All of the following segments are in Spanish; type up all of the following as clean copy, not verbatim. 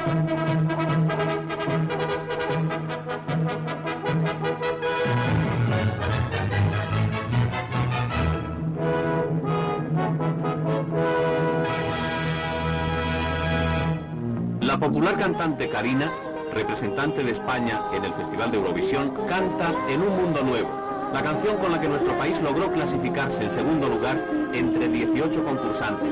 La popular cantante Karina, representante de España en el Festival de Eurovisión, canta En un mundo nuevo, la canción con la que nuestro país logró clasificarse en segundo lugar entre 18 concursantes.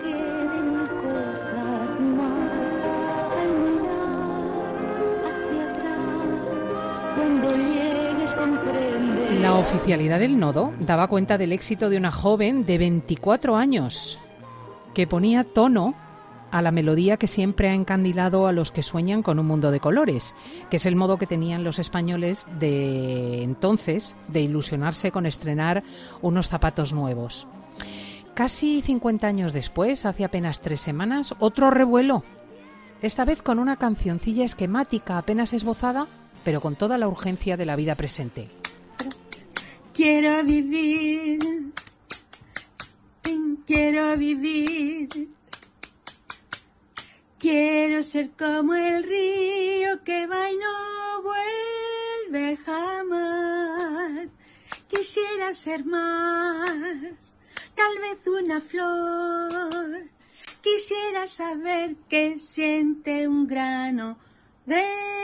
La oficialidad del nodo daba cuenta del éxito de una joven de 24 años que ponía tono a la melodía que siempre ha encandilado a los que sueñan con un mundo de colores, que es el modo que tenían los españoles de entonces de ilusionarse con estrenar unos zapatos nuevos. Casi 50 años después, hace apenas 3 semanas, otro revuelo, esta vez con una cancioncilla esquemática apenas esbozada, pero con toda la urgencia de la vida presente. Quiero vivir, quiero vivir. Quiero ser como el río que va y no vuelve jamás. Quisiera ser más, tal vez una flor. Quisiera saber qué siente un grano de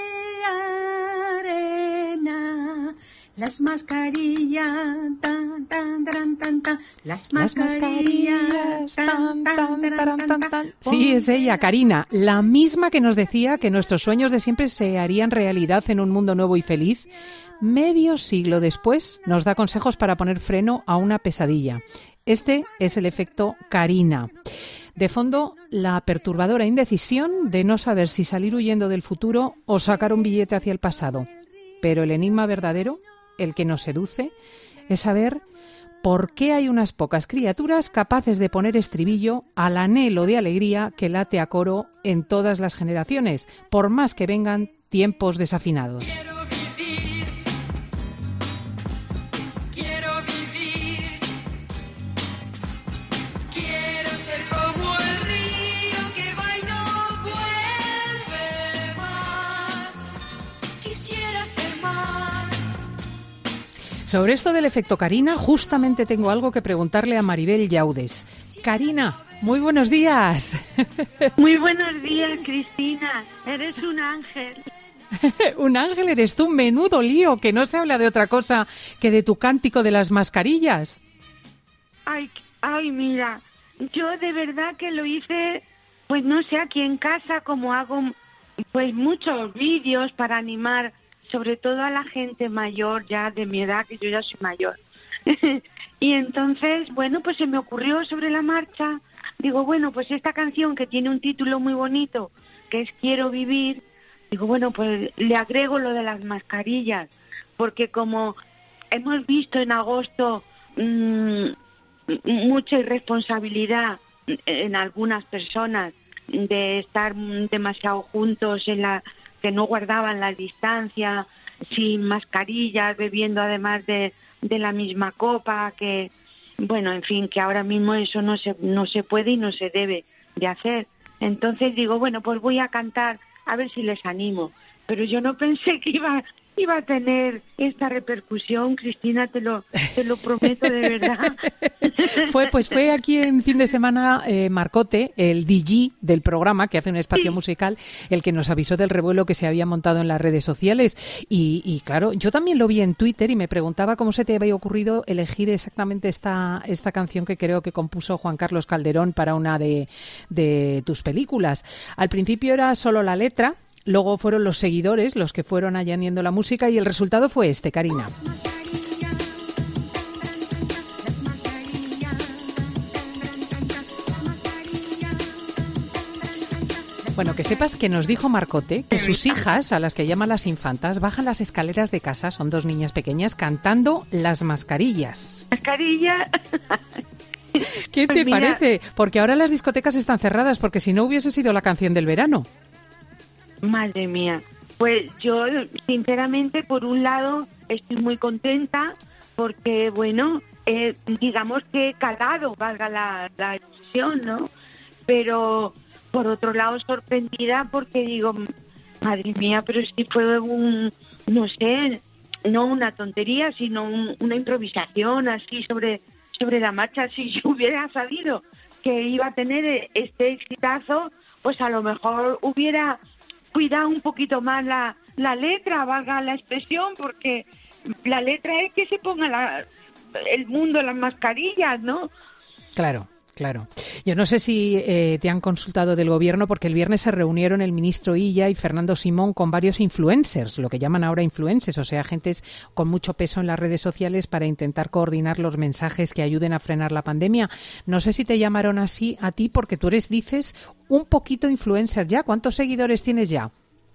arena. Las mascarillas, tan, tan, tan, tan, tan. Las mascarillas, tan, tan, tan, tan, tan. Sí, es ella, Karina, la misma que nos decía que nuestros sueños de siempre se harían realidad en un mundo nuevo y feliz. Medio siglo después nos da consejos para poner freno a una pesadilla. Este es el efecto Karina. De fondo, la perturbadora indecisión de no saber si salir huyendo del futuro o sacar un billete hacia el pasado. Pero el enigma verdadero, el que nos seduce, es saber por qué hay unas pocas criaturas capaces de poner estribillo al anhelo de alegría que late a coro en todas las generaciones, por más que vengan tiempos desafinados. Sobre esto del efecto Karina, justamente tengo algo que preguntarle a Maribel Llaudes. Karina, muy buenos días. Muy buenos días, Cristina. Eres un ángel. Un ángel eres tú, menudo lío, que no se habla de otra cosa que de tu cántico de las mascarillas. Ay, mira, yo de verdad que lo hice, pues no sé, aquí en casa, como hago pues muchos vídeos para animar sobre todo a la gente mayor ya de mi edad, que yo ya soy mayor. Y entonces, bueno, pues se me ocurrió sobre la marcha, digo, bueno, pues esta canción que tiene un título muy bonito, que es Quiero vivir, digo, bueno, pues le agrego lo de las mascarillas, porque como hemos visto en agosto mucha irresponsabilidad en algunas personas de estar demasiado juntos que no guardaban la distancia, sin mascarillas, bebiendo además de la misma copa, que, bueno, en fin, que ahora mismo eso no se puede y no se debe de hacer. Entonces digo, bueno, pues voy a cantar a ver si les animo. Pero yo no pensé que iba a tener esta repercusión, Cristina, te lo prometo de verdad. Fue aquí en fin de semana Marcote, el DJ del programa, que hace un espacio musical, el que nos avisó del revuelo que se había montado en las redes sociales. Y claro, yo también lo vi en Twitter y me preguntaba cómo se te había ocurrido elegir exactamente esta canción que creo que compuso Juan Carlos Calderón para una de tus películas. Al principio era solo la letra. Luego fueron los seguidores los que fueron añadiendo la música y el resultado fue este, Karina. Bueno, que sepas que nos dijo Marcote que sus hijas, a las que llaman las infantas, bajan las escaleras de casa, son 2 niñas pequeñas, cantando Las mascarillas. ¿Mascarilla? ¿Qué te parece? Porque ahora las discotecas están cerradas, porque si no hubiese sido la canción del verano. Madre mía, pues yo sinceramente por un lado estoy muy contenta porque bueno, digamos que he calado, valga la expresión, ¿no? Pero por otro lado sorprendida porque digo, madre mía, pero si fue no sé, no una tontería, sino una improvisación así sobre la marcha. Si yo hubiera sabido que iba a tener este exitazo, pues a lo mejor hubiera cuidado un poquito más la letra, valga la expresión, porque la letra es que se ponga el mundo las mascarillas, ¿no? Claro. Claro. Yo no sé si te han consultado del Gobierno, porque el viernes se reunieron el ministro Illa y Fernando Simón con varios influencers, lo que llaman ahora influencers, o sea, gentes con mucho peso en las redes sociales para intentar coordinar los mensajes que ayuden a frenar la pandemia. No sé si te llamaron así a ti, porque tú eres, dices, un poquito influencer ya. ¿Cuántos seguidores tienes ya?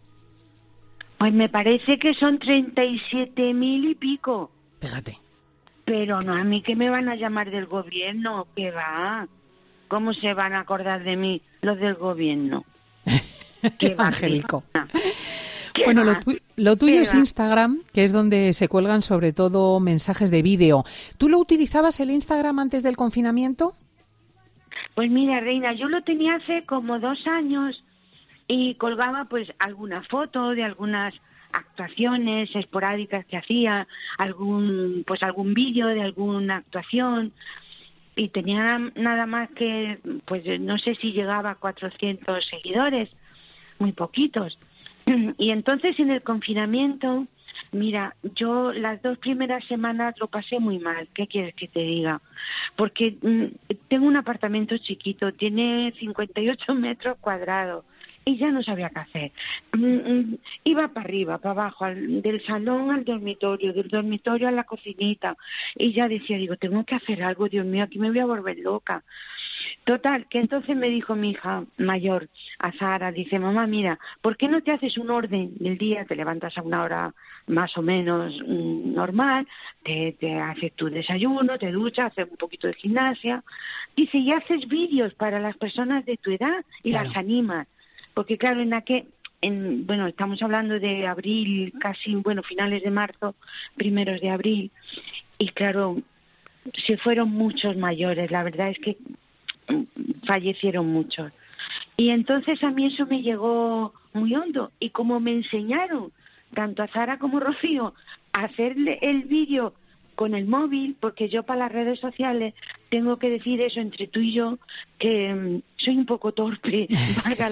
Pues me parece que son 37.000 y pico. Fíjate. Pero no, a mí que me van a llamar del Gobierno, ¿qué va? ¿Cómo se van a acordar de mí los del Gobierno? ¿Qué va, Angélico? Bueno, lo tuyo es Instagram, que es donde se cuelgan sobre todo mensajes de vídeo. ¿Tú lo utilizabas el Instagram antes del confinamiento? Pues mira, Reina, yo lo tenía hace como 2 años y colgaba pues alguna foto de algunas actuaciones esporádicas que hacía, algún vídeo de alguna actuación, y tenía nada más que, pues no sé si llegaba a 400 seguidores, muy poquitos. Y entonces en el confinamiento, mira, yo las 2 primeras semanas lo pasé muy mal. ¿Qué quieres que te diga? Porque tengo un apartamento chiquito, tiene 58 metros cuadrados. Y ya no sabía qué hacer. Iba para arriba, para abajo, del salón al dormitorio, del dormitorio a la cocinita. Y ya decía, digo, tengo que hacer algo, Dios mío, aquí me voy a volver loca. Total, que entonces me dijo mi hija mayor, a Sara, dice, mamá, mira, ¿por qué no te haces un orden del día? Te levantas a una hora más o menos normal, te haces tu desayuno, te duchas, haces un poquito de gimnasia. Dice, y haces vídeos para las personas de tu edad y claro, las animas. Porque claro, estamos hablando de abril, finales de marzo, primeros de abril, y claro, se fueron muchos mayores, la verdad es que fallecieron muchos. Y entonces a mí eso me llegó muy hondo, y como me enseñaron, tanto a Sara como a Rocío, a hacerle el vídeo con el móvil, porque yo para las redes sociales tengo que decir eso entre tú y yo, que soy un poco torpe, valga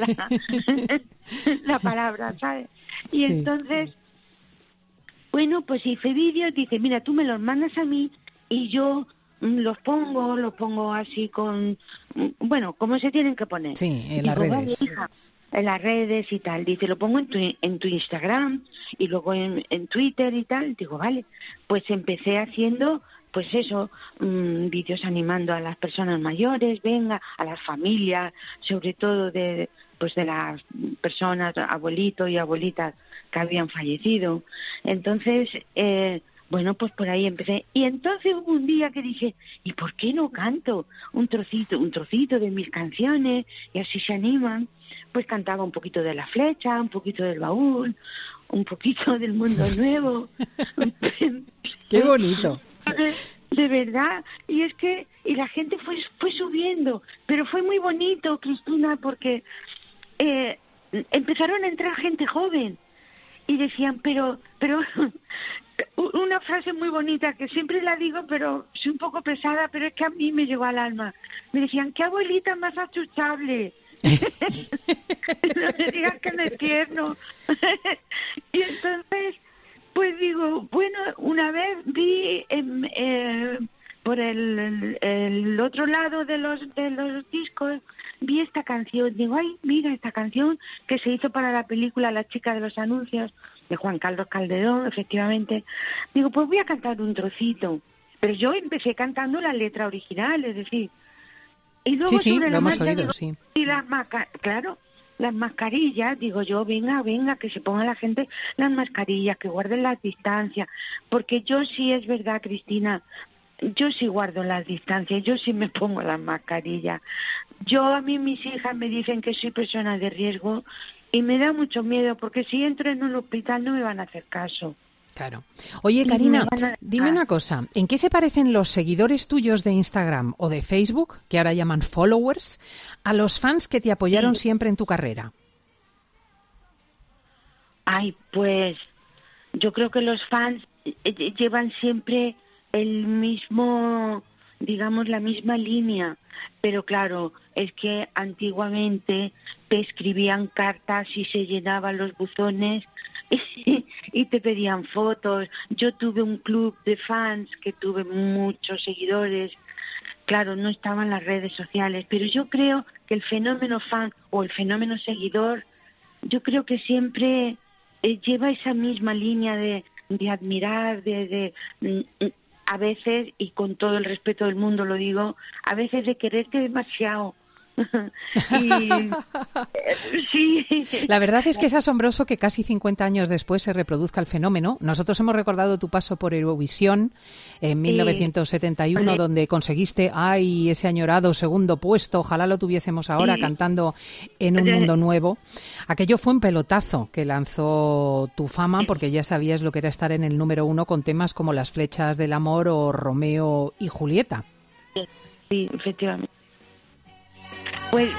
la palabra, ¿sabes? Y sí. Entonces, bueno, pues hice vídeos, dice, mira, tú me los mandas a mí y yo los pongo así con, como se tienen que poner. Sí, en las redes. Vale, hija, en las redes y tal, dice, lo pongo en tu Instagram y luego en Twitter y tal. Digo, vale, pues empecé haciendo, pues eso, vídeos animando a las personas mayores, a las familias, sobre todo de las personas, abuelitos y abuelitas que habían fallecido. Entonces, pues por ahí empecé. Y entonces hubo un día que dije, ¿y por qué no canto un trocito de mis canciones? Y así se animan. Pues cantaba un poquito de La Flecha, un poquito del Baúl, un poquito del Mundo Nuevo. ¡Qué bonito! De verdad. Y es que la gente fue subiendo. Pero fue muy bonito, Cristina, porque empezaron a entrar gente joven. Y decían, pero una frase muy bonita que siempre la digo, pero soy un poco pesada, pero es que a mí me llegó al alma. Me decían, qué abuelita más achuchable. No me digas que no es tierno. Y entonces, pues digo, bueno, una vez vi por el otro lado de los discos, vi esta canción. Digo, ay, mira, esta canción que se hizo para la película La chica de los anuncios, de Juan Carlos Calderón, efectivamente. Digo, pues voy a cantar un trocito. Pero yo empecé cantando la letra original, es decir, y luego sí, sobre lo hemos oído, digo, sí. Y las mascarillas, digo yo, venga, que se ponga la gente las mascarillas, que guarden las distancias, porque yo sí es verdad, Cristina, yo sí guardo las distancias, yo sí me pongo las mascarillas. A mí mis hijas me dicen que soy persona de riesgo y me da mucho miedo, porque si entro en un hospital no me van a hacer caso. Claro. Oye, Karina, dime una cosa. ¿En qué se parecen los seguidores tuyos de Instagram o de Facebook, que ahora llaman followers, a los fans que te apoyaron siempre en tu carrera? Ay, pues yo creo que los fans llevan siempre el mismo, digamos, la misma línea, pero claro, es que antiguamente te escribían cartas y se llenaban los buzones y te pedían fotos. Yo tuve un club de fans que tuve muchos seguidores. Claro, no estaban las redes sociales, pero yo creo que el fenómeno fan o el fenómeno seguidor, yo creo que siempre lleva esa misma línea de admirar, a veces, y con todo el respeto del mundo lo digo, a veces de quererte demasiado. Sí. La verdad es que es asombroso que casi 50 años después se reproduzca el fenómeno. Nosotros hemos recordado tu paso por Eurovisión en 1971, donde conseguiste ese añorado segundo puesto. Ojalá lo tuviésemos ahora cantando En un mundo nuevo. Aquello fue un pelotazo que lanzó tu fama, porque ya sabías lo que era estar en el número 1 con temas como Las flechas del amor o Romeo y Julieta. Sí, efectivamente. Pues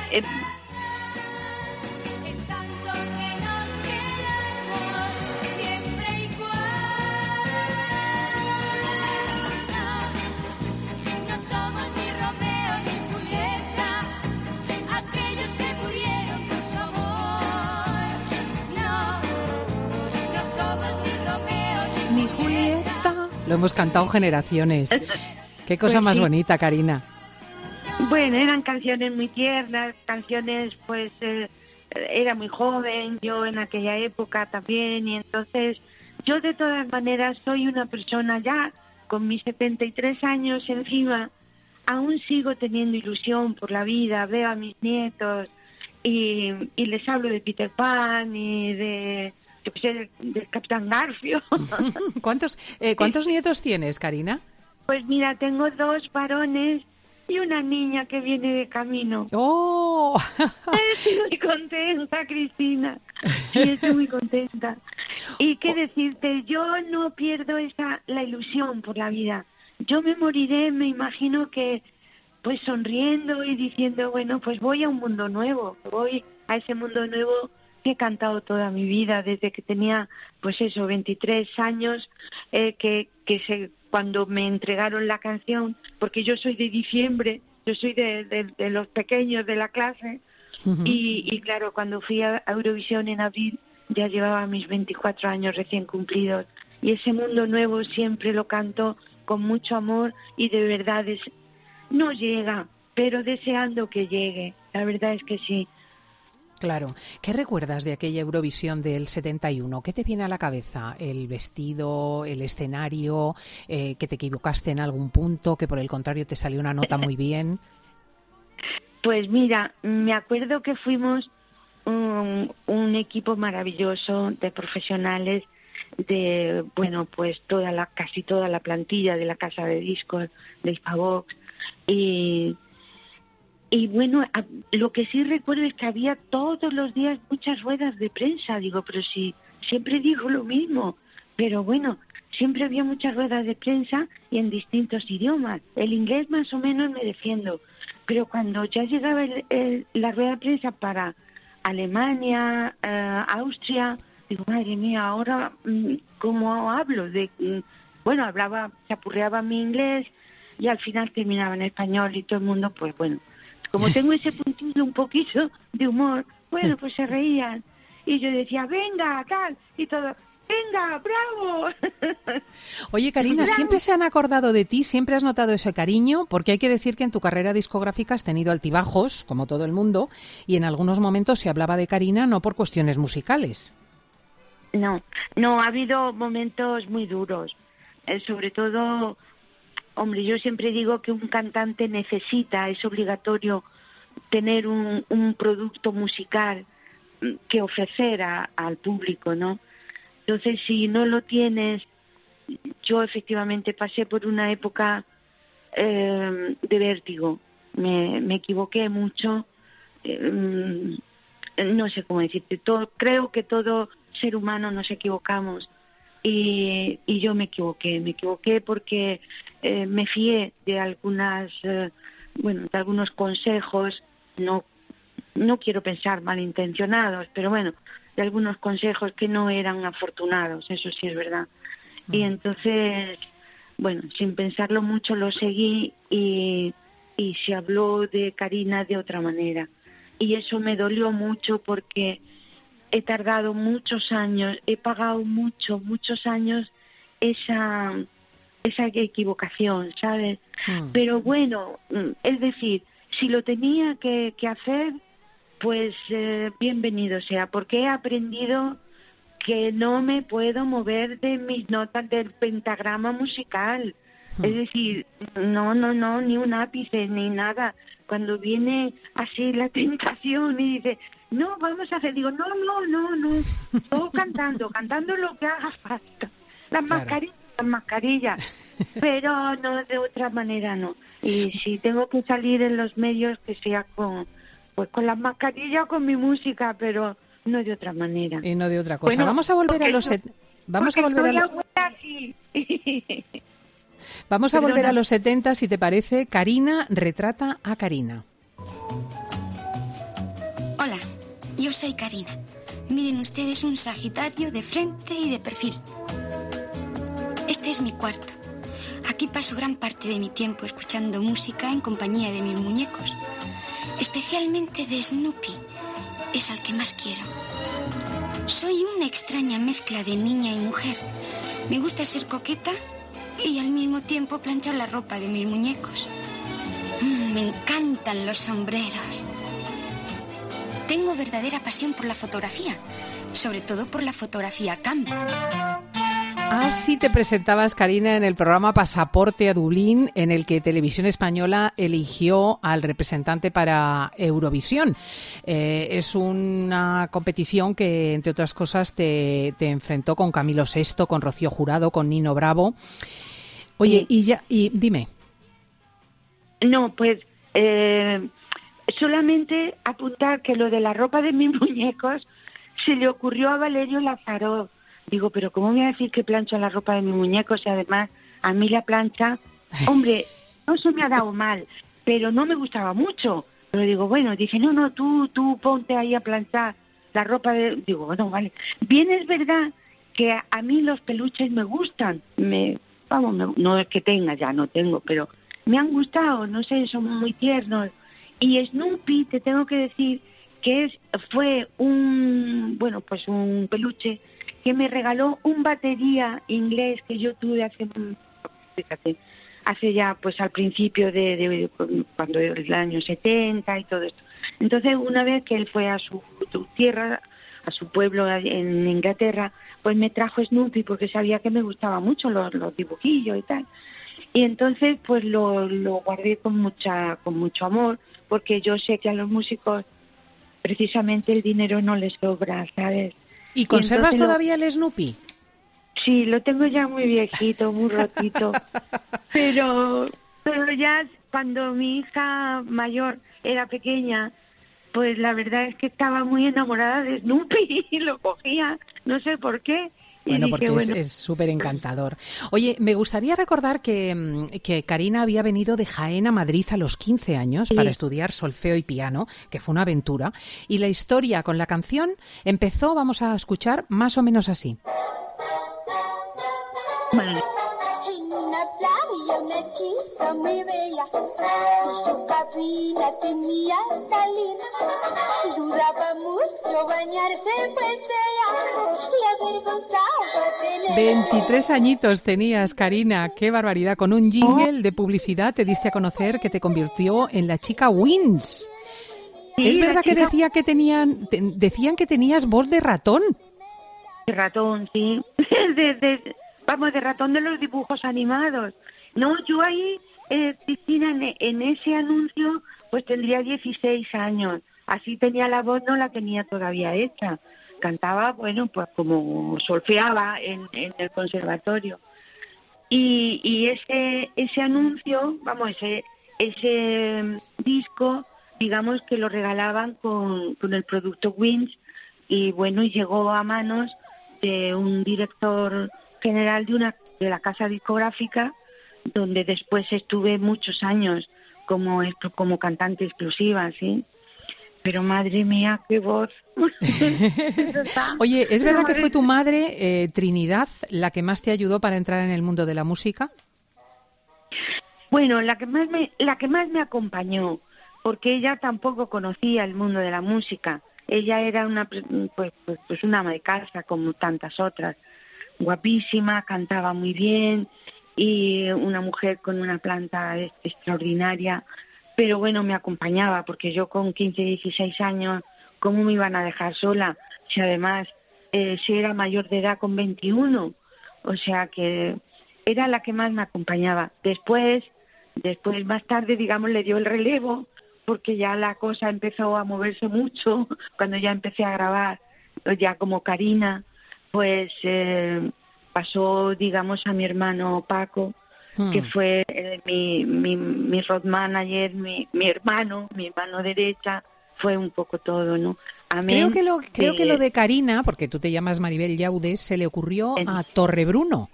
ni Julieta. Lo hemos cantado generaciones. Qué cosa más bonita, Karina. Bueno, eran canciones muy tiernas, canciones, pues, era muy joven, yo en aquella época también, y entonces yo de todas maneras soy una persona ya con mis 73 años encima, aún sigo teniendo ilusión por la vida, veo a mis nietos y les hablo de Peter Pan y del Capitán Garfio. ¿Cuántos nietos tienes, Karina? Pues mira, tengo 2 varones y una niña que viene de camino. ¡Oh! Estoy muy contenta, Cristina. Sí, estoy muy contenta. Y qué decirte, yo no pierdo la ilusión por la vida. Yo me moriré, me imagino que pues sonriendo y diciendo, bueno, pues voy a un mundo nuevo. Voy a ese mundo nuevo que he cantado toda mi vida, desde que tenía, pues eso, 23 años, cuando me entregaron la canción, porque yo soy de diciembre, yo soy de los pequeños de la clase, y claro, cuando fui a Eurovisión en abril, ya llevaba mis 24 años recién cumplidos, y ese mundo nuevo siempre lo canto con mucho amor, y de verdad no llega, pero deseando que llegue, la verdad es que sí. Claro. ¿Qué recuerdas de aquella Eurovisión del 71? ¿Qué te viene a la cabeza? ¿El vestido, el escenario, que te equivocaste en algún punto, que por el contrario te salió una nota muy bien? Pues mira, me acuerdo que fuimos un equipo maravilloso de profesionales, de, bueno, pues casi toda la plantilla de la casa de discos de Hispavox, y bueno, lo que sí recuerdo es que había todos los días muchas ruedas de prensa. Digo, pero si siempre digo lo mismo. Pero bueno, siempre había muchas ruedas de prensa y en distintos idiomas. El inglés más o menos me defiendo. Pero cuando ya llegaba la rueda de prensa para Alemania, Austria, digo, madre mía, ahora, ¿cómo hablo? Bueno, chapurreaba mi inglés y al final terminaba en español y todo el mundo, pues bueno. Como tengo ese puntito un poquito de humor, bueno, pues se reían. Y yo decía, venga, tal, y todo, venga, bravo. Oye, Karina, ¡Bravo! ¿Siempre se han acordado de ti? ¿Siempre has notado ese cariño? Porque hay que decir que en tu carrera discográfica has tenido altibajos, como todo el mundo, y en algunos momentos se hablaba de Karina no por cuestiones musicales. No, ha habido momentos muy duros, sobre todo. Hombre, yo siempre digo que un cantante es obligatorio tener un producto musical que ofrecer al público, ¿no? Entonces, si no lo tienes, yo efectivamente pasé por una época de vértigo. Me equivoqué mucho, no sé cómo decirte, creo que todo ser humano nos equivocamos, y yo me equivoqué porque me fié de de algunos consejos, no quiero pensar malintencionados, pero bueno, de algunos consejos que no eran afortunados, eso sí es verdad. Y entonces, bueno, sin pensarlo mucho lo seguí y se habló de Karina de otra manera. Y eso me dolió mucho porque he tardado muchos años, he pagado muchos años esa equivocación, ¿sabes? Pero bueno, es decir, si lo tenía que hacer, pues bienvenido sea, porque he aprendido que no me puedo mover de mis notas del pentagrama musical. Es decir, no, ni un ápice, ni nada. Cuando viene así la tentación y dice, no, vamos a hacer, digo, no, todo cantando lo que haga falta. Las mascarillas, pero no, de otra manera no. Y si tengo que salir en los medios, que sea con las mascarillas o con mi música, pero no de otra manera. Y no de otra cosa. Bueno, vamos a volver a los... Vamos a volver a los 70, si te parece. Karina retrata a Karina. Hola, yo soy Karina. Miren ustedes, un Sagitario de frente y de perfil. Este es mi cuarto. Aquí paso gran parte de mi tiempo escuchando música en compañía de mis muñecos. Especialmente de Snoopy. Es al que más quiero. Soy una extraña mezcla de niña y mujer. Me gusta ser coqueta y al mismo tiempo planchar la ropa de mis muñecos. Me encantan los sombreros. Tengo verdadera pasión por la fotografía, sobre todo por la fotografía campo. Así te presentabas, Karina, en el programa Pasaporte a Dublín, en el que Televisión Española eligió al representante para Eurovisión. Es una competición que, entre otras cosas, te enfrentó con Camilo VI, con Rocío Jurado, con Nino Bravo. Oye, y dime. No, pues solamente apuntar que lo de la ropa de mis muñecos se le ocurrió a Valerio Lázaro. Digo, pero ¿cómo me voy a decir que plancho la ropa de mis muñecos? Y además, a mí la plancha, hombre, no se me ha dado mal, pero no me gustaba mucho. Pero digo, bueno, dice, no, tú ponte ahí a planchar la ropa de... Digo, bueno, vale. Bien, es verdad que a mí los peluches me gustan. No es que tenga, ya no tengo, pero me han gustado, no sé, son muy tiernos. Y Snoopy, te tengo que decir que fue un peluche que me regaló un batería inglés que yo tuve hace ya, pues al principio de cuando el año 70 y todo esto. Entonces, una vez que él fue a su tierra, a su pueblo en Inglaterra, pues me trajo Snoopy porque sabía que me gustaba mucho los dibujillos y tal. Y entonces, pues lo guardé con mucho amor, porque yo sé que a los músicos precisamente el dinero no les sobra, ¿sabes? ¿Y conservas todavía el Snoopy? Sí, lo tengo ya muy viejito, muy rotito. pero ya cuando mi hija mayor era pequeña, pues la verdad es que estaba muy enamorada de Snoopy y lo cogía, no sé por qué. Bueno, porque es súper encantador. Oye, me gustaría recordar que Karina había venido de Jaén a Madrid a los 15 años para estudiar solfeo y piano, que fue una aventura. Y la historia con la canción empezó, vamos a escuchar, más o menos así. Vale. En una playa una chica muy bella y su cabina temía salir. Dudaba mucho bañarse, pues ella le avergonzaba tener. 23 añitos tenías, Karina, qué barbaridad. Con un jingle de publicidad te diste a conocer que te convirtió en la chica Wins. Sí, ¿es verdad que decían que tenías voz de ratón? De ratón, sí. De ratón de los dibujos animados. No, yo ahí, Cristina, en ese anuncio, pues tendría 16 años. Así tenía la voz, no la tenía todavía hecha. Cantaba, bueno, pues como solfeaba en el conservatorio. Y ese anuncio, ese disco, digamos que lo regalaban con el producto Wins, y bueno, llegó a manos de un director general de la casa discográfica, donde después estuve muchos años como cantante exclusiva, ¿sí? Pero madre mía, qué voz. Oye, ¿es verdad que fue tu madre, Trinidad, la que más te ayudó para entrar en el mundo de la música? Bueno, la que más me acompañó, porque ella tampoco conocía el mundo de la música. Ella era una ama de casa como tantas otras, guapísima, cantaba muy bien y una mujer con una planta extraordinaria. Pero bueno, me acompañaba, porque yo con 15, 16 años, ¿cómo me iban a dejar sola? Si además, si era mayor de edad con 21, o sea que era la que más me acompañaba. Después más tarde, digamos, le dio el relevo, porque ya la cosa empezó a moverse mucho, cuando ya empecé a grabar, ya como Karina, pues pasó, digamos, a mi hermano Paco, que fue mi road manager, mi hermano derecha, fue un poco todo, ¿no? Amén. Creo que lo de Karina, porque tú te llamas Maribel Llaudes, se le ocurrió a Torrebruno.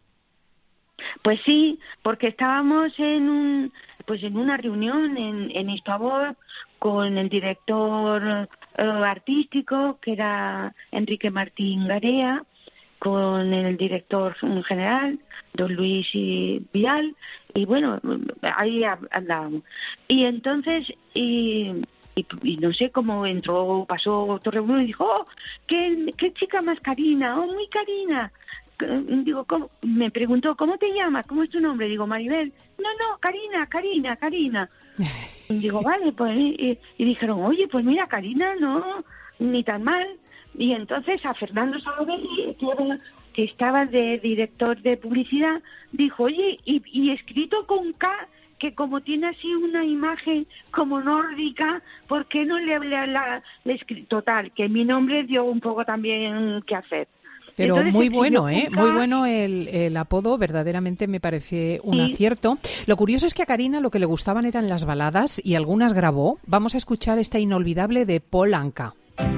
Pues sí, porque estábamos en una reunión en Istuabor con el director artístico, que era Enrique Martín Garea, con el director general, don Luis Vidal, y bueno, ahí andábamos. Y entonces, y no sé cómo pasó Torrebruno y dijo, ¡oh, qué chica más Karina! ¡Oh, muy Karina! Digo, me preguntó, ¿cómo te llamas? ¿Cómo es tu nombre? Digo, Maribel. No, Karina. Y digo, vale, pues, y dijeron, oye, pues mira, Karina, no, ni tan mal. Y entonces a Fernando Salobelli, que estaba de director de publicidad, dijo, oye, y escrito con K, que como tiene así una imagen como nórdica, ¿por qué no le escrito? Total, que mi nombre dio un poco también que hacer. Pero entonces, muy bueno, muy bueno el apodo, verdaderamente me parece un acierto. Lo curioso es que a Karina lo que le gustaban eran las baladas y algunas grabó. Vamos a escuchar esta inolvidable de Paul Anka.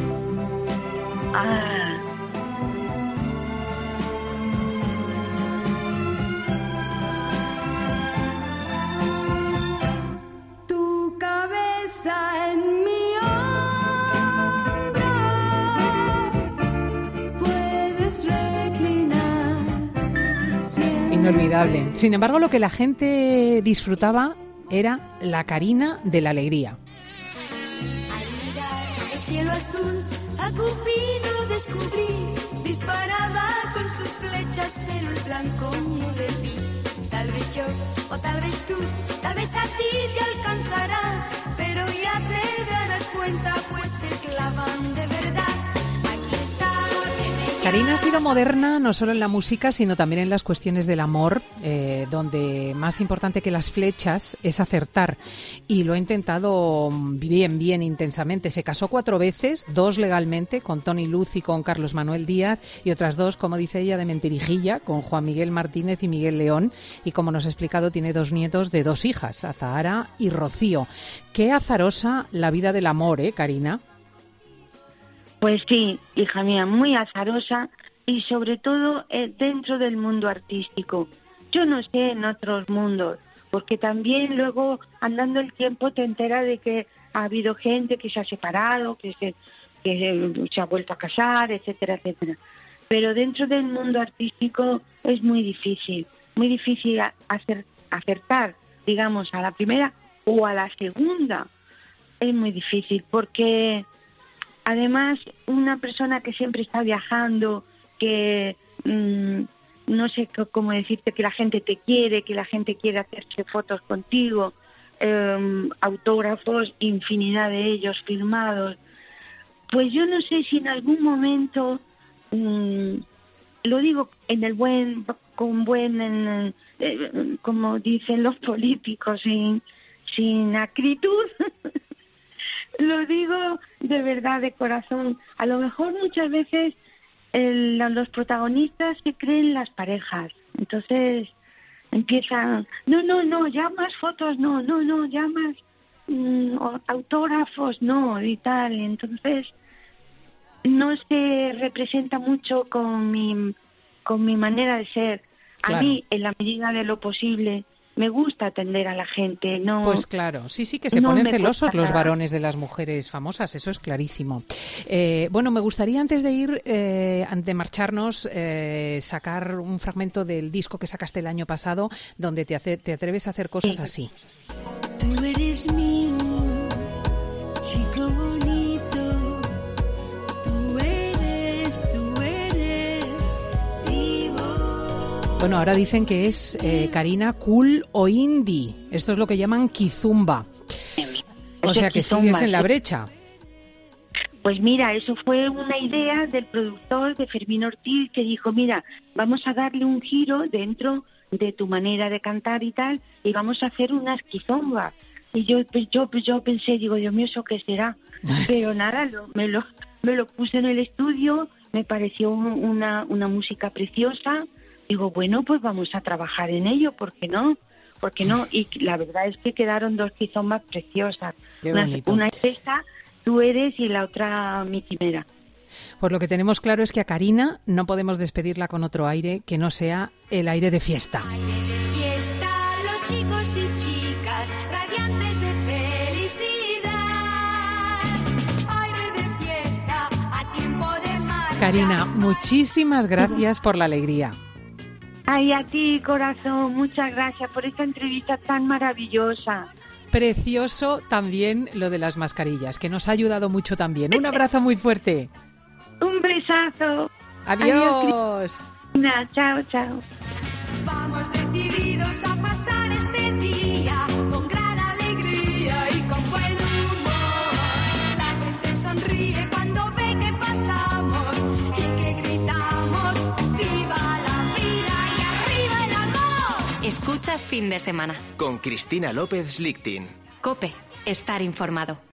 Tu cabeza en mi hombro, puedes reclinar. Inolvidable. Sin embargo, lo que la gente disfrutaba era la Karina de la alegría. Al mirar el cielo azul, a Cupido descubrí, disparaba con sus flechas, pero el blanco no de mí. Tal vez yo, o tal vez tú, tal vez a ti te alcanzará, pero ya te darás cuenta, pues se clavan de verdad. Aquí está. Karina ha sido moderna no solo en la música, sino también en las cuestiones del amor, donde más importante que las flechas es acertar. Y lo ha intentado bien intensamente. Se casó 4 veces, 2 legalmente, con Tony Luz y con Carlos Manuel Díaz, y otras 2, como dice ella, de mentirijilla, con Juan Miguel Martínez y Miguel León. Y como nos ha explicado, tiene 2 nietos de 2 hijas, Azahara y Rocío. Qué azarosa la vida del amor, Karina. Pues sí, hija mía, muy azarosa y sobre todo dentro del mundo artístico. Yo no sé en otros mundos, porque también luego andando el tiempo te enteras de que ha habido gente que se ha separado, que se ha vuelto a casar, etcétera, etcétera. Pero dentro del mundo artístico es muy difícil acertar, digamos, a la primera o a la segunda. Es muy difícil porque además, una persona que siempre está viajando, que no sé cómo decirte, que la gente te quiere, que la gente quiere hacerse fotos contigo, autógrafos, infinidad de ellos firmados. Pues yo no sé si en algún momento, lo digo como dicen los políticos, sin acritud. Lo digo de verdad, de corazón. A lo mejor muchas veces los protagonistas se creen las parejas. Entonces empiezan, no, ya más fotos, no, ya más autógrafos, no, y tal. Entonces no se representa mucho con con mi manera de ser. Claro. A mí, en la medida de lo posible, me gusta atender a la gente. No, pues claro, sí, que se no ponen me celosos cuesta los nada. varones de las mujeres famosas, eso es clarísimo. Bueno, me gustaría antes de ir, antes de marcharnos, sacar un fragmento del disco que sacaste el año pasado, donde te atreves a hacer cosas así. Tú eres mío, chico bonito, tú eres vivo. Bueno, ahora dicen que es, Karina, cool o indie. Esto es lo que llaman kizumba. O sea que sigues en la brecha. Pues mira, eso fue una idea del productor, de Fermín Ortiz, que dijo, mira, vamos a darle un giro dentro de tu manera de cantar y tal, y vamos a hacer unas quizombas. Y yo pensé, digo, Dios mío, ¿eso qué será? Pero nada, me lo puse en el estudio, me pareció una música preciosa. Digo, bueno, pues vamos a trabajar en ello, ¿por qué no? Y la verdad es que quedaron 2 quizombas preciosas. Qué bonito. Una es esta, Tú eres, y la otra, Mi quimera. Pues lo que tenemos claro es que a Karina no podemos despedirla con otro aire que no sea el aire de fiesta. Aire de fiesta, los chicos y chicas, radiantes de felicidad. Aire de fiesta, a tiempo de marcha. Karina, muchísimas gracias por la alegría. Ay, a ti, corazón, muchas gracias por esta entrevista tan maravillosa. Precioso también lo de las mascarillas, que nos ha ayudado mucho también. Un abrazo muy fuerte. Un besazo. Adiós. Cristina. Chao, chao. Vamos decididos a pasar este día con gran alegría y con buen humor. La gente sonríe cuando ve que pasamos y que gritamos ¡viva la vida y arriba el amor! Escuchas Fin de Semana. Con Cristina López Lichtin. COPE. Estar informado.